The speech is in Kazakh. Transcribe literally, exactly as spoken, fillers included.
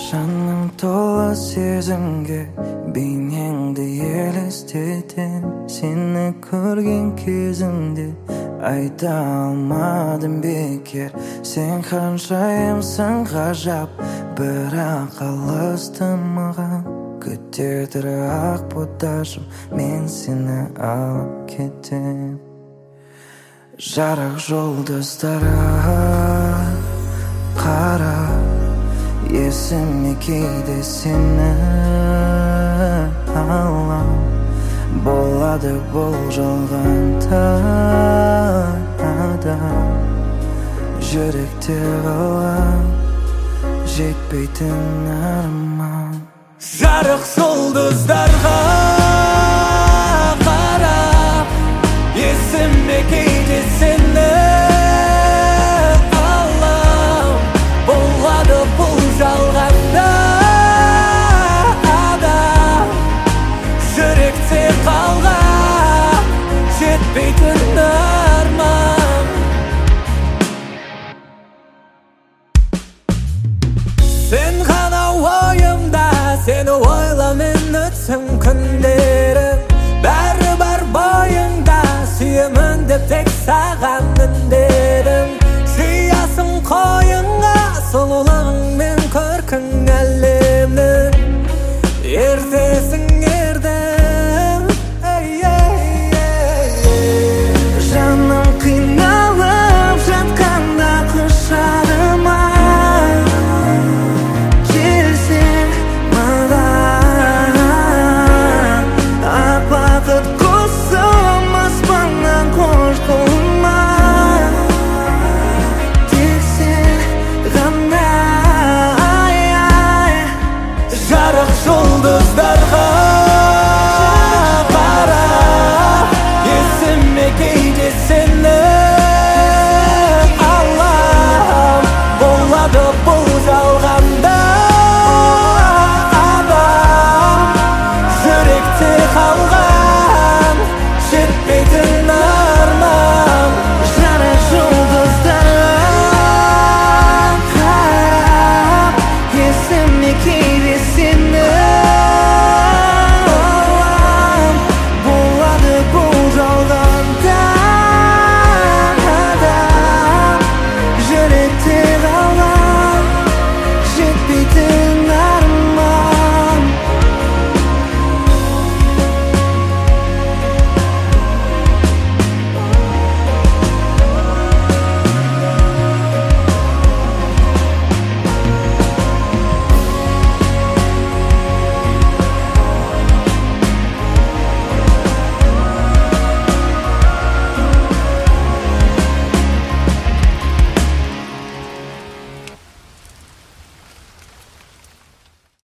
жаным тола сезімге бейнеңді елестетем. Сені көрген кезімде айта алмадым бекер. Сен ханшайымсың ғажап, бірақ алыстың маған. Күте тұр ақ бұташым, мен сені алып кетем. Жарық жұлдыздарға қара, есіме кейде сені алам. Болады бұл жалғанда жүректе қалған жетпейтін арман. Жарық жұлдыздарға қарап, есіме кейде сені алам. Болады бұл жалғанда жүректе қалған жетпейтін арман. Сен ғана ойымда, сені ойламын өтсін күндерім. Бәрі бар бойыңда, сүйемін деп тек саған